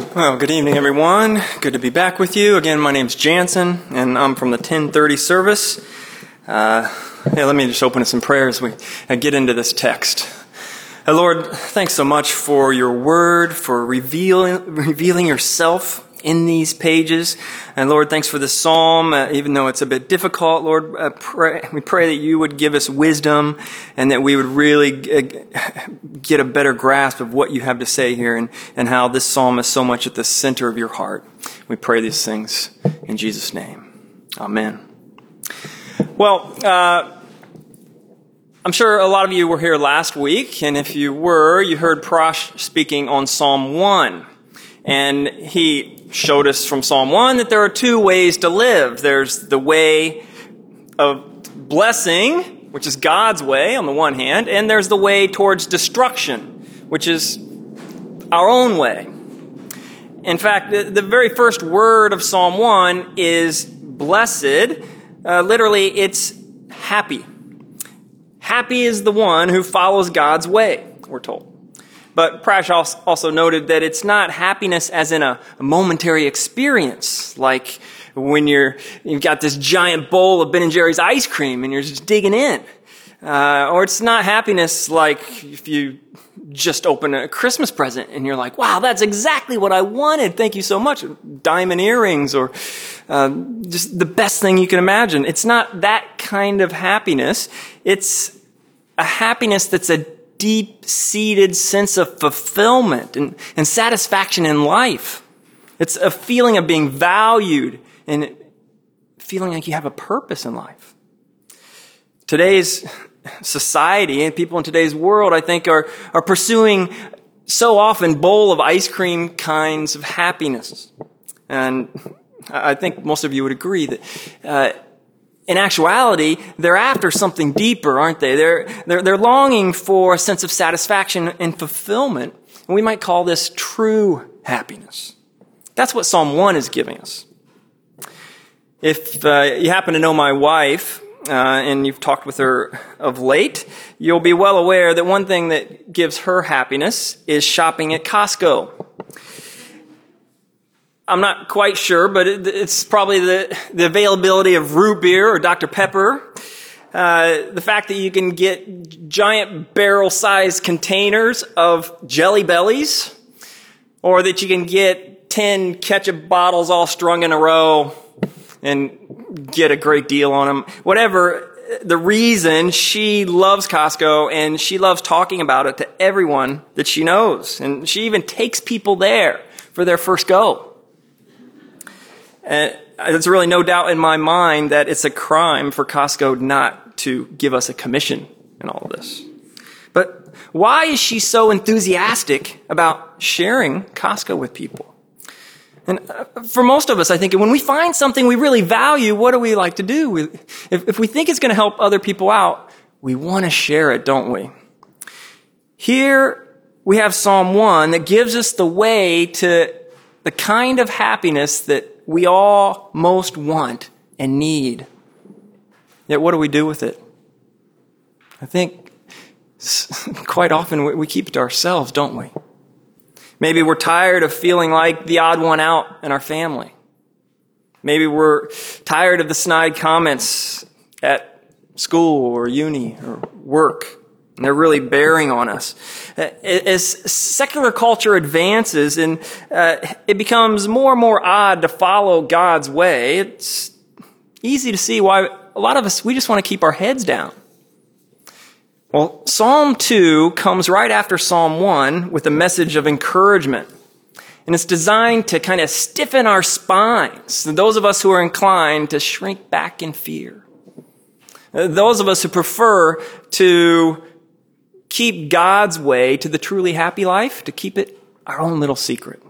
Well, good evening, everyone. Good to be back with you. Again, my name's Jansen, and I'm from the 10:30 service. Let me just open with some prayers as we get into this text. Lord, thanks so much for your word, for revealing yourself in these pages. And Lord, thanks for this psalm, even though it's a bit difficult. Lord, we pray that you would give us wisdom and that we would really get a better grasp of what you have to say here and how this psalm is so much at the center of your heart. We pray these things in Jesus' name. Amen. Well, I'm sure a lot of you were here last week, and if you were, you heard Prash speaking on Psalm 1. And he showed us from Psalm 1 that there are two ways to live. There's the way of blessing, which is God's way on the one hand, and there's the way towards destruction, which is our own way. In fact, the very first word of Psalm 1 is blessed. Literally, it's happy. Happy is the one who follows God's way, we're told. But Prash also noted that it's not happiness as in a momentary experience, like when you've got this giant bowl of Ben & Jerry's ice cream and you're just digging in. Or it's not happiness like if you just open a Christmas present and you're like, wow, that's exactly what I wanted. Thank you so much. Diamond earrings or just the best thing you can imagine. It's not that kind of happiness. It's a happiness that's a deep-seated sense of fulfillment and satisfaction in life. It's a feeling of being valued and feeling like you have a purpose in life. Today's society and people in today's world, I think, are pursuing so often bowl of ice cream kinds of happiness. And I think most of you would agree that in actuality, they're after something deeper, aren't they? They're longing for a sense of satisfaction and fulfillment. And we might call this true happiness. That's what Psalm 1 is giving us. If you happen to know my wife, and you've talked with her of late, you'll be well aware that one thing that gives her happiness is shopping at Costco. I'm not quite sure, but it's probably the availability of root beer or Dr. Pepper. The fact that you can get giant barrel-sized containers of Jelly Bellies, or that you can get 10 ketchup bottles all strung in a row and get a great deal on them. Whatever the reason, she loves Costco and she loves talking about it to everyone that she knows. And she even takes people there for their first go. And there's really no doubt in my mind that it's a crime for Costco not to give us a commission in all of this. But why is she so enthusiastic about sharing Costco with people? And for most of us, I think when we find something we really value, what do we like to do? If we think it's going to help other people out, we want to share it, don't we? Here we have Psalm 1 that gives us the way to the kind of happiness that we all most want and need. Yet what do we do with it? I think quite often we keep it to ourselves, don't we? Maybe we're tired of feeling like the odd one out in our family. Maybe we're tired of the snide comments at school or uni or work. And they're really bearing on us. As secular culture advances and it becomes more and more odd to follow God's way, it's easy to see why a lot of us, we just want to keep our heads down. Well, Psalm 2 comes right after Psalm 1 with a message of encouragement. And it's designed to kind of stiffen our spines, those of us who are inclined to shrink back in fear. Those of us who prefer to keep God's way to the truly happy life, to keep it our own little secret.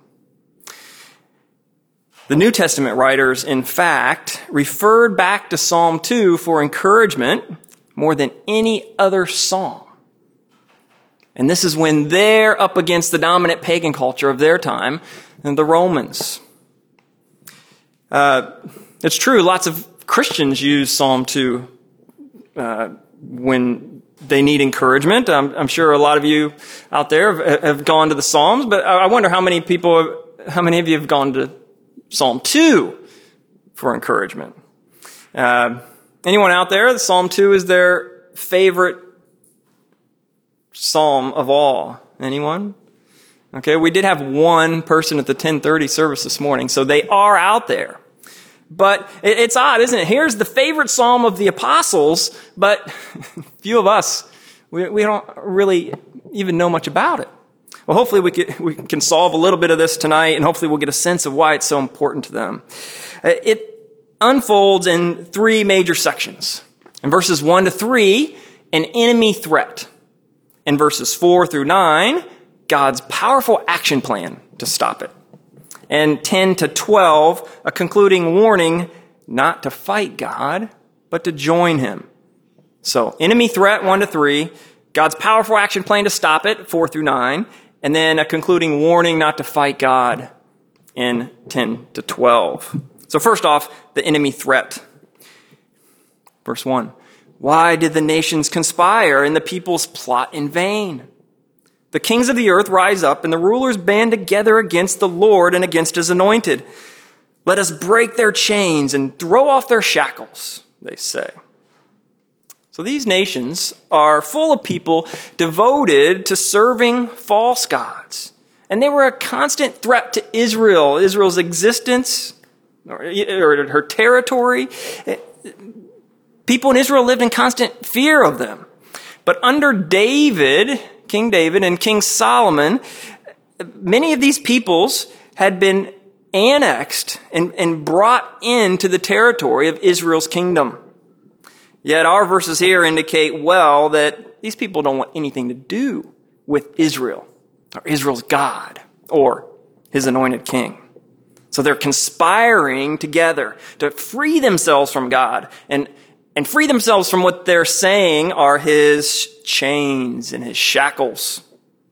The New Testament writers, in fact, referred back to Psalm 2 for encouragement more than any other psalm. And this is when they're up against the dominant pagan culture of their time, and the Romans. It's true, lots of Christians use Psalm 2 when they need encouragement. I'm sure a lot of you out there have gone to the Psalms, but I wonder how many people how many of you have gone to Psalm 2 for encouragement? Anyone out there? Psalm 2 is their favorite psalm of all. Anyone? Okay, we did have one person at the 10:30 service this morning, so they are out there. But it's odd, isn't it? Here's the favorite psalm of the apostles, but few of us, we don't really even know much about it. Well, hopefully we can solve a little bit of this tonight, and hopefully we'll get a sense of why it's so important to them. It unfolds in three major sections. In verses 1 to 3, an enemy threat. In verses 4 through 9, God's powerful action plan to stop it. And 10 to 12, a concluding warning not to fight God, but to join him. So, enemy threat, 1 to 3, God's powerful action plan to stop it, 4 through 9, and then a concluding warning not to fight God in 10 to 12. So first off, the enemy threat. Verse 1, why did the nations conspire and the peoples plot in vain? The kings of the earth rise up and the rulers band together against the Lord and against his anointed. Let us break their chains and throw off their shackles, they say. So these nations are full of people devoted to serving false gods. And they were a constant threat to Israel, Israel's existence, or her territory. People in Israel lived in constant fear of them. But under David, King David and King Solomon, many of these peoples had been annexed and brought into the territory of Israel's kingdom. Yet our verses here indicate well that these people don't want anything to do with Israel, or Israel's God, or his anointed king. So they're conspiring together to free themselves from God and free themselves from what they're saying are his chains and his shackles.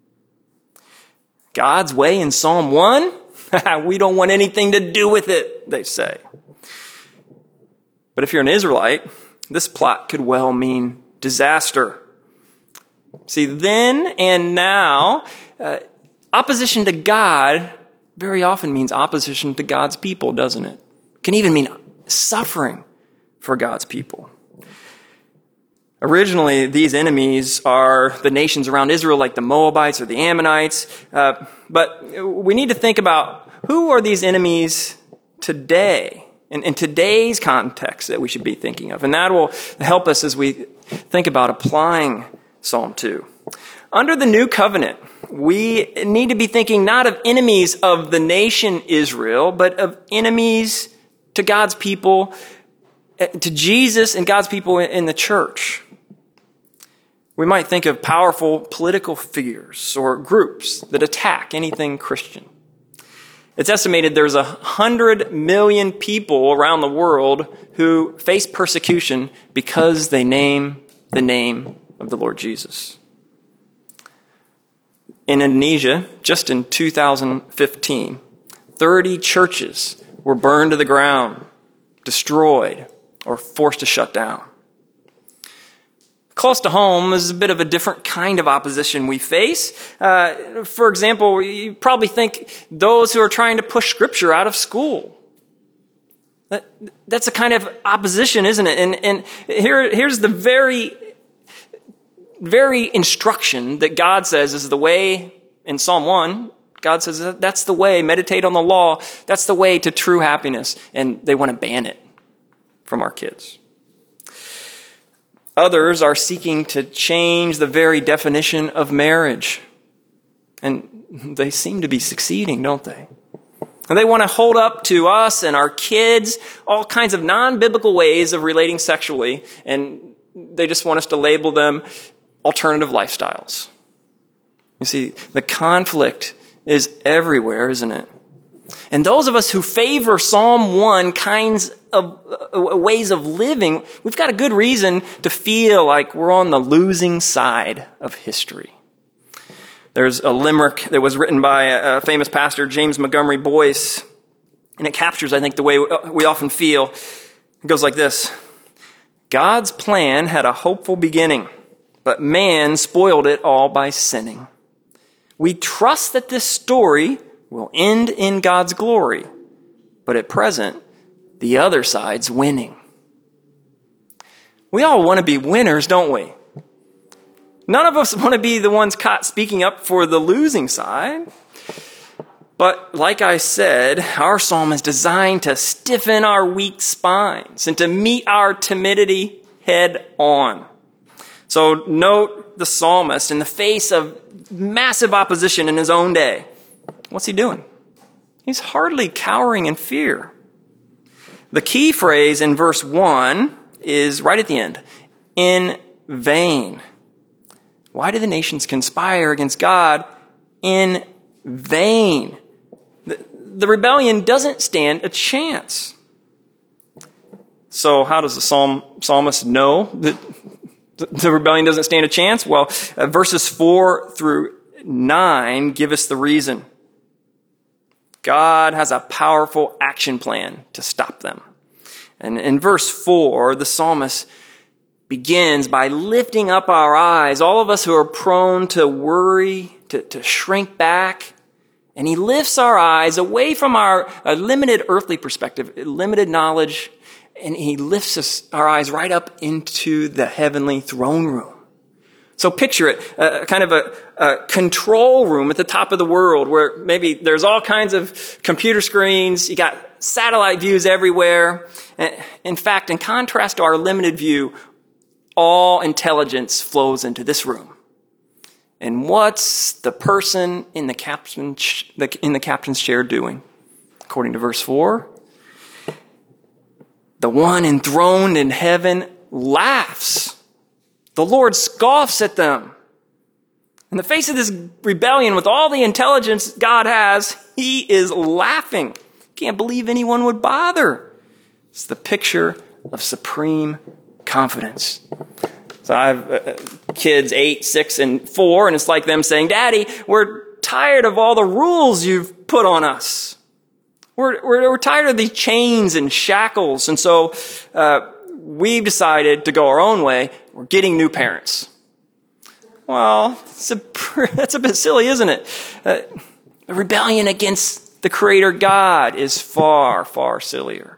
God's way in Psalm 1? We don't want anything to do with it, they say. But if you're an Israelite, this plot could well mean disaster. See, then and now, opposition to God very often means opposition to God's people, doesn't it? It can even mean suffering for God's people. Originally, these enemies are the nations around Israel, like the Moabites or the Ammonites. But we need to think about who are these enemies today, in today's context that we should be thinking of. And that will help us as we think about applying Psalm 2. Under the new covenant, we need to be thinking not of enemies of the nation Israel, but of enemies to God's people, to Jesus and God's people in the church. We might think of powerful political figures or groups that attack anything Christian. It's estimated there's 100 million people around the world who face persecution because they name the name of the Lord Jesus. In Indonesia, just in 2015, 30 churches were burned to the ground, destroyed, or forced to shut down. Close to home is a bit of a different kind of opposition we face. For example, you probably think those who are trying to push Scripture out of school. That's a kind of opposition, isn't it? And here's the very instruction that God says is the way in Psalm 1. God says that's the way, meditate on the law. That's the way to true happiness. And they want to ban it from our kids. Others are seeking to change the very definition of marriage. And they seem to be succeeding, don't they? And they want to hold up to us and our kids all kinds of non-biblical ways of relating sexually. And they just want us to label them alternative lifestyles. You see, the conflict is everywhere, isn't it? And those of us who favor Psalm 1 kinds of ways of living, we've got a good reason to feel like we're on the losing side of history. There's a limerick that was written by a famous pastor, James Montgomery Boyce, and it captures, I think, the way we often feel. It goes like this: God's plan had a hopeful beginning, but man spoiled it all by sinning. We trust that this story will end in God's glory, but at present, the other side's winning. We all want to be winners, don't we? None of us want to be the ones caught speaking up for the losing side. But like I said, our psalm is designed to stiffen our weak spines and to meet our timidity head on. So note the psalmist in the face of massive opposition in his own day. What's he doing? He's hardly cowering in fear. The key phrase in verse 1 is right at the end. In vain. Why do the nations conspire against God in vain? The rebellion doesn't stand a chance. So how does the psalmist know that the rebellion doesn't stand a chance? Well, verses 4 through 9 give us the reason. God has a powerful action plan to stop them. And in verse 4, the psalmist begins by lifting up our eyes, all of us who are prone to worry, to shrink back. And he lifts our eyes away from our limited earthly perspective, limited knowledge, and he lifts our eyes right up into the heavenly throne room. So picture it, kind of a control room at the top of the world where maybe there's all kinds of computer screens, you got satellite views everywhere. In fact, in contrast to our limited view, all intelligence flows into this room. And what's the person in the captain's chair doing? According to verse 4, the one enthroned in heaven laughs. The Lord scoffs at them. In the face of this rebellion with all the intelligence God has, he is laughing. Can't believe anyone would bother. It's the picture of supreme confidence. So I have kids 8, 6, and 4, and it's like them saying, Daddy, we're tired of all the rules you've put on us. We're tired of these chains and shackles, and so we've decided to go our own way. We're getting new parents. Well, that's a bit silly, isn't it? The rebellion against the Creator God is far, far sillier.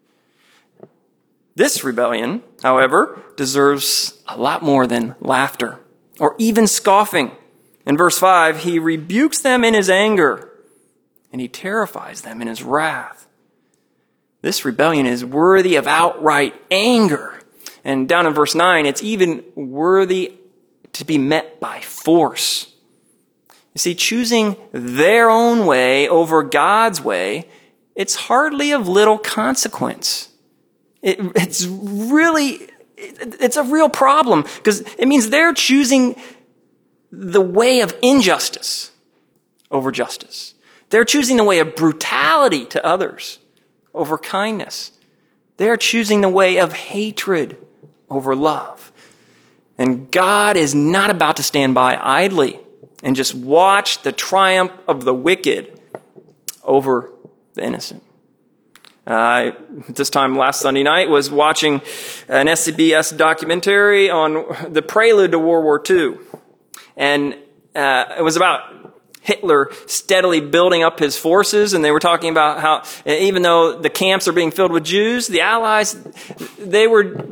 This rebellion, however, deserves a lot more than laughter or even scoffing. In verse 5, he rebukes them in his anger and he terrifies them in his wrath. This rebellion is worthy of outright anger. And down in verse 9, it's even worthy to be met by force. You see, choosing their own way over God's way, it's hardly of little consequence. It's a real problem because it means they're choosing the way of injustice over justice. They're choosing the way of brutality to others over kindness. They're choosing the way of hatred over love. And God is not about to stand by idly and just watch the triumph of the wicked over the innocent. This time last Sunday night was watching an SCBS documentary on the prelude to World War II. And it was about Hitler steadily building up his forces, and they were talking about how even though the camps are being filled with Jews, the Allies, they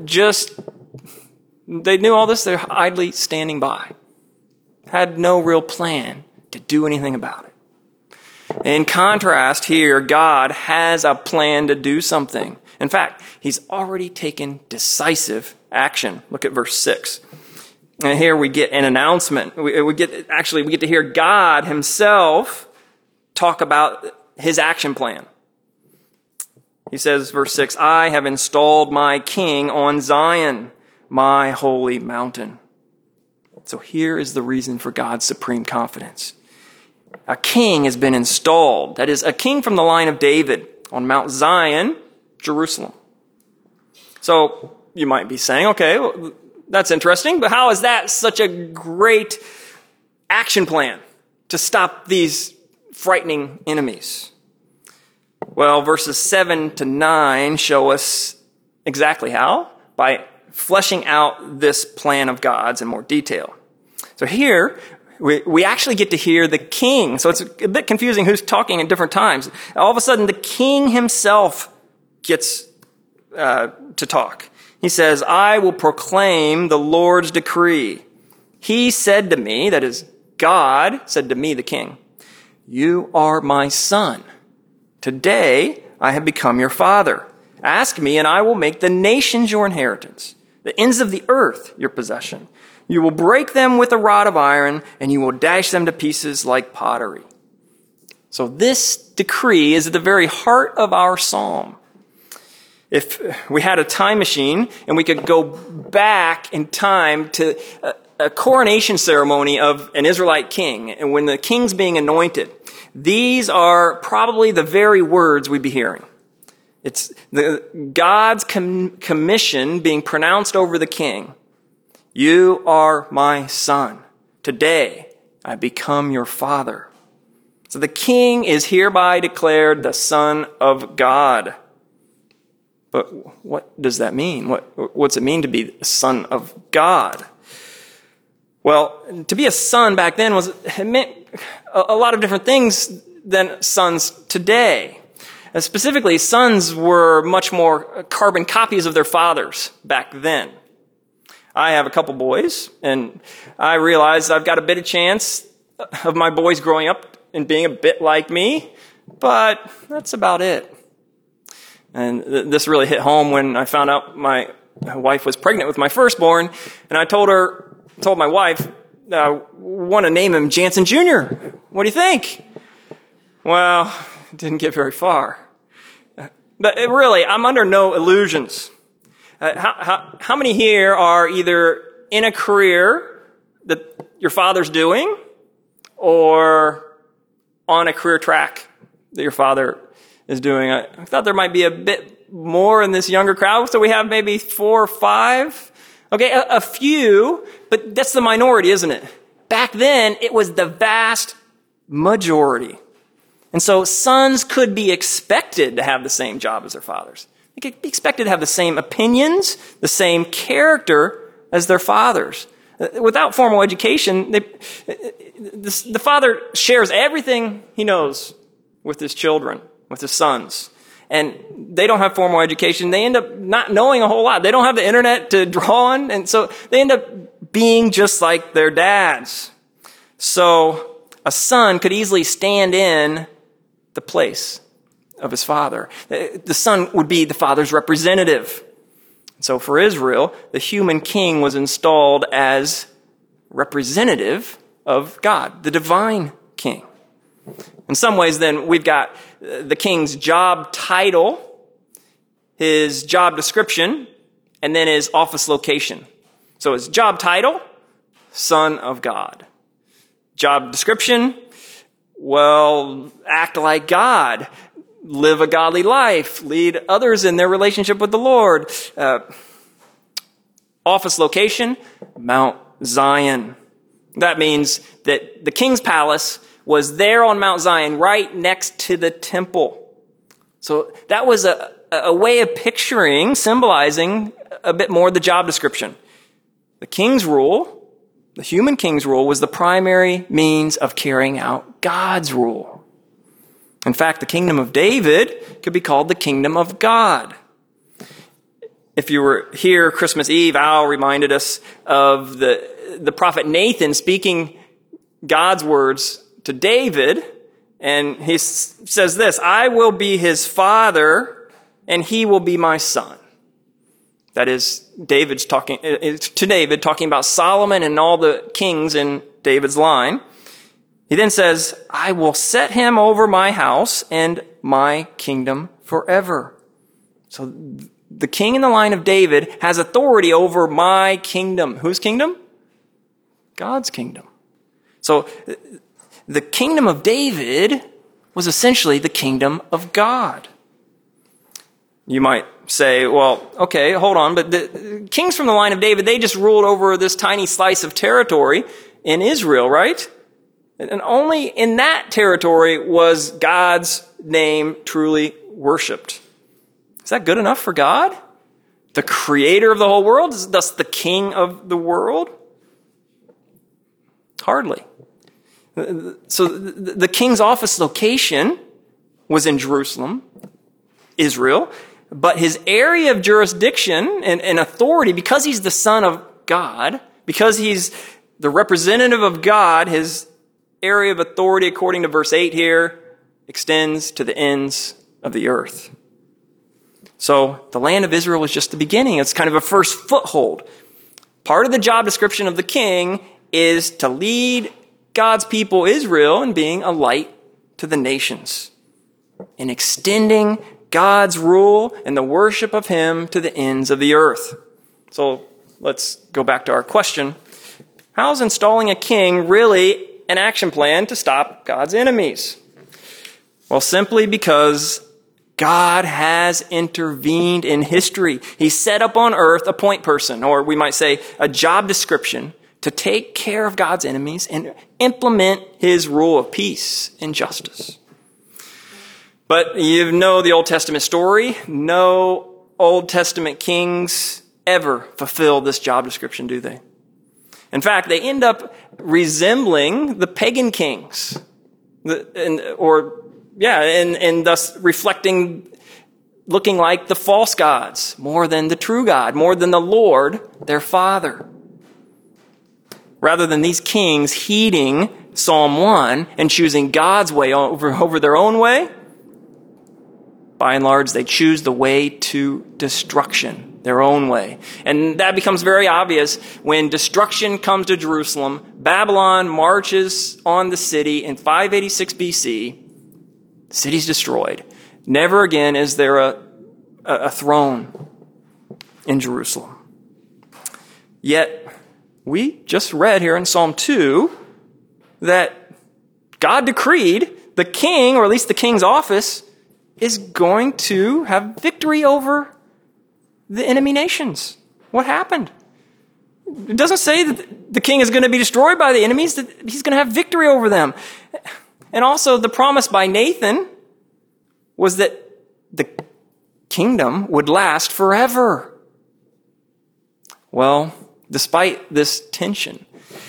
knew all this, they're idly standing by. Had no real plan to do anything about it. In contrast here, God has a plan to do something. In fact, he's already taken decisive action. Look at verse 6. And here we get an announcement. We get to hear God himself talk about his action plan. He says, verse 6, I have installed my king on Zion, my holy mountain. So here is the reason for God's supreme confidence. A king has been installed. That is, a king from the line of David on Mount Zion, Jerusalem. So you might be saying, okay, well, that's interesting, but how is that such a great action plan to stop these frightening enemies? Well, verses 7 to 9 show us exactly how, by fleshing out this plan of God's in more detail. So here, we actually get to hear the king. So it's a bit confusing who's talking at different times. All of a sudden, the king himself gets to talk. He says, I will proclaim the Lord's decree. He said to me, that is, God said to me, the king, you are my son. Today I have become your father. Ask me, and I will make the nations your inheritance, the ends of the earth your possession. You will break them with a rod of iron, and you will dash them to pieces like pottery. So this decree is at the very heart of our psalm. If we had a time machine and we could go back in time to a coronation ceremony of an Israelite king, and when the king's being anointed, these are probably the very words we'd be hearing. It's God's commission being pronounced over the king. You are my son. Today I become your father. So the king is hereby declared the Son of God. But what does that mean? What's it mean to be the son of God? Well, to be a son back then it meant a lot of different things than sons today. And specifically, sons were much more carbon copies of their fathers back then. I have a couple boys, and I realize I've got a bit of chance of my boys growing up and being a bit like me, but that's about it. And this really hit home when I found out my wife was pregnant with my firstborn, and I told my wife, I want to name him Jansen Jr. What do you think? Well, it didn't get very far. But really, I'm under no illusions. How many here are either in a career that your father's doing or on a career track that your father is doing? I thought there might be a bit more in this younger crowd, so we have maybe 4 or 5. Okay, a few, but that's the minority, isn't it? Back then, it was the vast majority. And so sons could be expected to have the same job as their fathers. They could be expected to have the same opinions, the same character as their fathers. Without formal education, the father shares everything he knows with his children, with his sons. And they don't have formal education. They end up not knowing a whole lot. They don't have the internet to draw on. And so they end up being just like their dads. So a son could easily stand in the place of his father. The son would be the father's representative. So for Israel, the human king was installed as representative of God, the divine king. In some ways, then, we've got the king's job title, his job description, and then his office location. So his job title, Son of God. Job description, well, act like God, live a godly life, lead others in their relationship with the Lord. Office location, Mount Zion. That means that the king's palace was there on Mount Zion, right next to the temple. So that was a way of picturing, symbolizing a bit more the job description. The king's rule, the human king's rule, was the primary means of carrying out God's rule. In fact, the kingdom of David could be called the kingdom of God. If you were here Christmas Eve, Al reminded us of the prophet Nathan speaking God's words to David, and he says this, I will be his father, and he will be my son. That is, David's talking to David, talking about Solomon and all the kings in David's line. He then says, I will set him over my house and my kingdom forever. So the king in the line of David has authority over my kingdom. Whose kingdom? God's kingdom. So the kingdom of David was essentially the kingdom of God. You might say, well, okay, hold on, but the kings from the line of David, they just ruled over this tiny slice of territory in Israel, right? And only in that territory was God's name truly worshipped. Is that good enough for God? The creator of the whole world, thus the king of the world? Hardly. So the king's office location was in Jerusalem, Israel, but his area of jurisdiction and authority, because he's the Son of God, because he's the representative of God, his area of authority, according to verse 8 here, extends to the ends of the earth. So the land of Israel was just the beginning. It's kind of a first foothold. Part of the job description of the king is to lead God's people, Israel, in being a light to the nations, in extending God's rule and the worship of him to the ends of the earth. So let's go back to our question. How is installing a king really an action plan to stop God's enemies? Well, simply because God has intervened in history. He set up on earth a point person, or we might say a job description, to take care of God's enemies and implement his rule of peace and justice. But you know the Old Testament story. No Old Testament kings ever fulfill this job description, do they? In fact, they end up resembling the pagan kings, and thus reflecting, looking like the false gods more than the true God, more than the Lord, their Father. Rather than these kings heeding Psalm 1 and choosing God's way over their own way, by and large, they choose the way to destruction, their own way. And that becomes very obvious when destruction comes to Jerusalem. Babylon marches on the city in 586 BC. The city's destroyed. Never again is there a throne in Jerusalem. Yet, we just read here in Psalm 2 that God decreed the king, or at least the king's office, is going to have victory over the enemy nations. What happened? It doesn't say that the king is going to be destroyed by the enemies, that he's going to have victory over them. And also the promise by Nathan was that the kingdom would last forever. Well, despite this tension,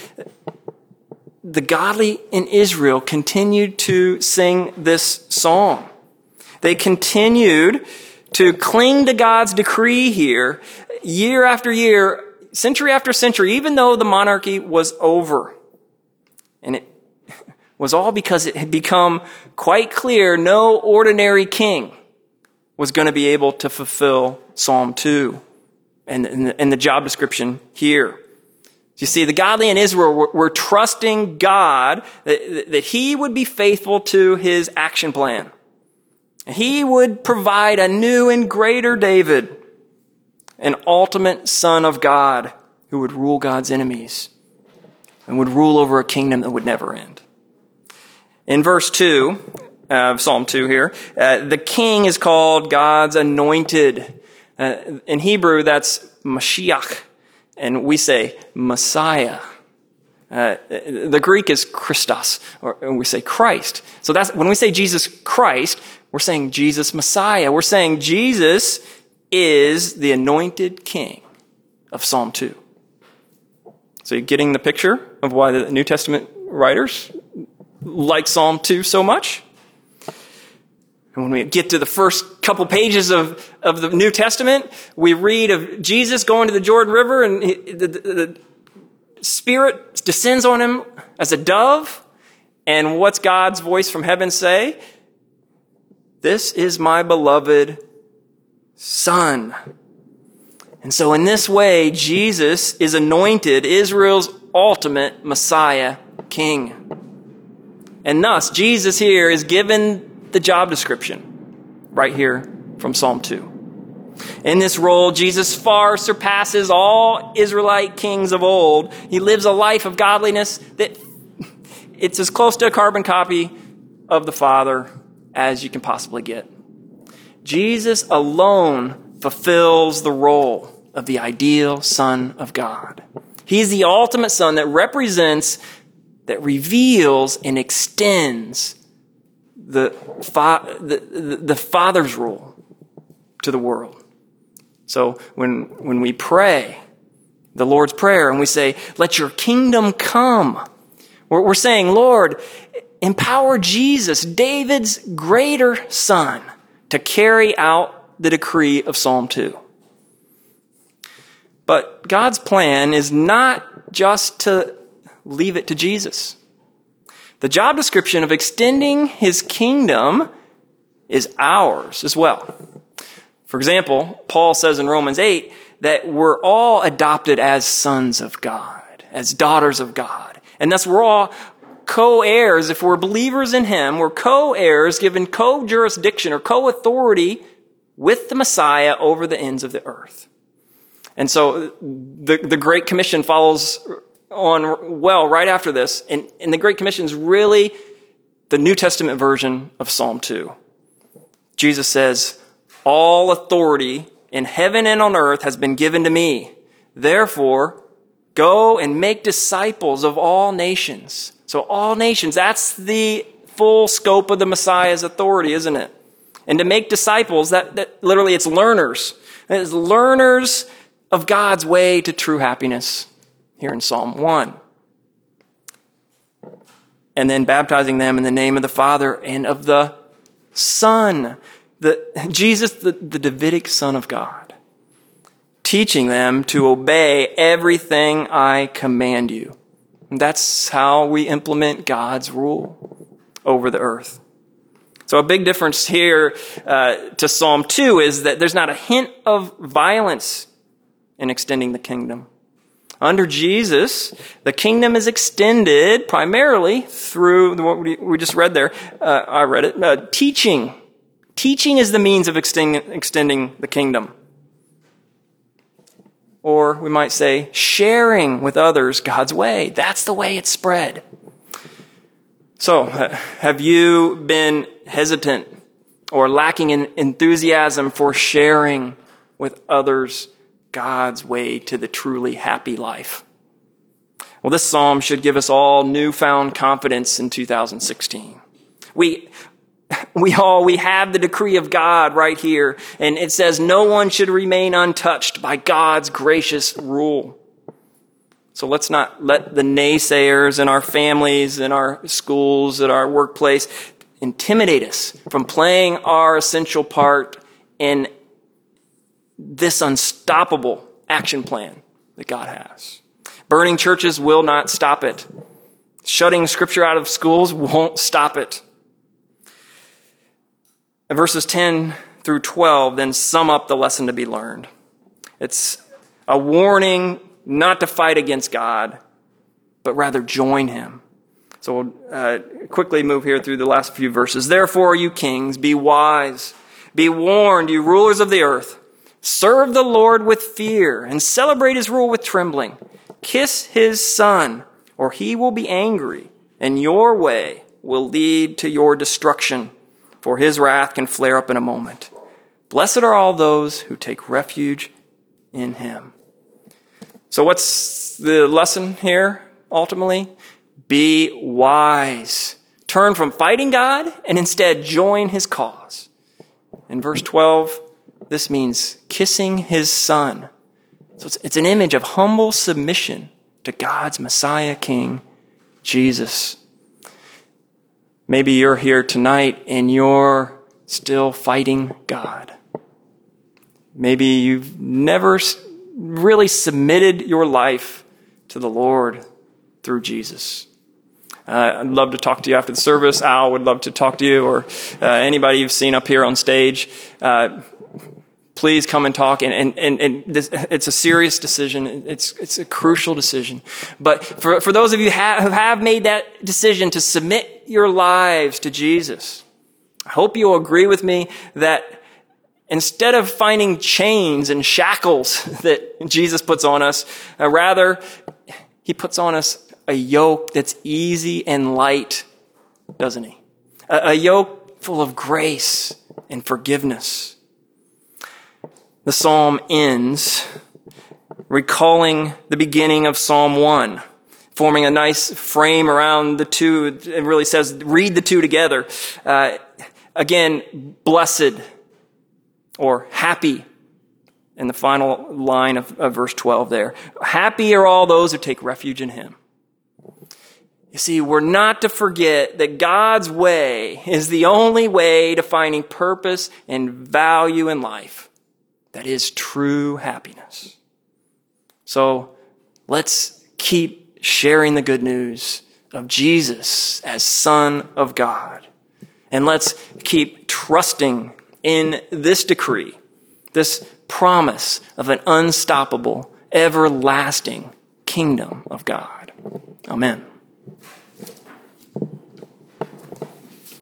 the godly in Israel continued to sing this song. They continued to cling to God's decree here year after year, century after century, even though the monarchy was over. And it was all because it had become quite clear no ordinary king was going to be able to fulfill Psalm 2 and the job description here. You see, the godly in Israel were trusting God that he would be faithful to his action plan. He would provide a new and greater David, an ultimate son of God who would rule God's enemies and would rule over a kingdom that would never end. In verse 2 of Psalm 2 here, the king is called God's anointed. In Hebrew, that's Mashiach, and we say Messiah. The Greek is Christos, or we say Christ. So that's when we say Jesus Christ, we're saying Jesus Messiah. We're saying Jesus is the anointed king of Psalm 2. So you're getting the picture of why the New Testament writers like Psalm 2 so much? And when we get to the first couple pages of the New Testament, we read of Jesus going to the Jordan River, and the Spirit descends on him as a dove. And what's God's voice from heaven say? This is my beloved Son. And so in this way, Jesus is anointed Israel's ultimate Messiah King. And thus, Jesus here is given the job description right here from Psalm 2. In this role, Jesus far surpasses all Israelite kings of old. He lives a life of godliness that it's as close to a carbon copy of the Father as you can possibly get. Jesus alone fulfills the role of the ideal Son of God. He's the ultimate Son that represents, that reveals and extends the Father's rule to the world. So when we pray the Lord's Prayer and we say, let your kingdom come, We're saying, Lord, empower Jesus, David's greater son, to carry out the decree of Psalm 2. But God's plan is not just to leave it to Jesus. The job description of extending his kingdom is ours as well. For example, Paul says in Romans 8 that we're all adopted as sons of God, as daughters of God. And thus we're all co-heirs. If we're believers in him, we're co-heirs, given co-jurisdiction or co-authority with the Messiah over the ends of the earth. And so the Great Commission follows on well right after this. And the Great Commission is really the New Testament version of Psalm 2. Jesus says, all authority in heaven and on earth has been given to me. Therefore, go and make disciples of all nations. So all nations, that's the full scope of the Messiah's authority, isn't it? And to make disciples, that literally it's learners. It's learners of God's way to true happiness here in Psalm 1. And then baptizing them in the name of the Father and of the Son. Jesus, the Davidic Son of God. Teaching them to obey everything I command you. And that's how we implement God's rule over the earth. So a big difference here to Psalm 2 is that there's not a hint of violence in extending the kingdom. Under Jesus, the kingdom is extended primarily through what we just read there. I read it. Teaching. Teaching is the means of extending the kingdom. Or we might say, sharing with others God's way. That's the way it's spread. So, have you been hesitant or lacking in enthusiasm for sharing with others God's way to the truly happy life? Well, this psalm should give us all newfound confidence in 2016. We have the decree of God right here, and it says no one should remain untouched by God's gracious rule. So let's not let the naysayers in our families, in our schools, at our workplace intimidate us from playing our essential part in this unstoppable action plan that God has. Burning churches will not stop it. Shutting Scripture out of schools won't stop it. Verses 10 through 12 then sum up the lesson to be learned. It's a warning not to fight against God, but rather join him. So we'll quickly move here through the last few verses. Therefore, you kings, be wise. Be warned, you rulers of the earth. Serve the Lord with fear and celebrate his rule with trembling. Kiss his son, or he will be angry, and your way will lead to your destruction, for his wrath can flare up in a moment. Blessed are all those who take refuge in him. So what's the lesson here, ultimately? Be wise. Turn from fighting God and instead join his cause. In verse 12, this means kissing his son. So it's an image of humble submission to God's Messiah King, Jesus. Maybe you're here tonight and you're still fighting God. Maybe you've never really submitted your life to the Lord through Jesus. I'd love to talk to you after the service. Al would love to talk to you, or anybody you've seen up here on stage. Please come and talk. And this, it's a serious decision. It's a crucial decision. But for those of you who have made that decision to submit your lives to Jesus, I hope you'll agree with me that instead of finding chains and shackles that Jesus puts on us, rather, he puts on us a yoke that's easy and light, doesn't he? A yoke full of grace and forgiveness. The psalm ends recalling the beginning of Psalm 1, forming a nice frame around the two. It really says, read the two together. Again, blessed or happy in the final line of verse 12 there. Happy are all those who take refuge in him. You see, we're not to forget that God's way is the only way to finding purpose and value in life. That is true happiness. So let's keep sharing the good news of Jesus as Son of God. And let's keep trusting in this decree, this promise of an unstoppable, everlasting kingdom of God. Amen.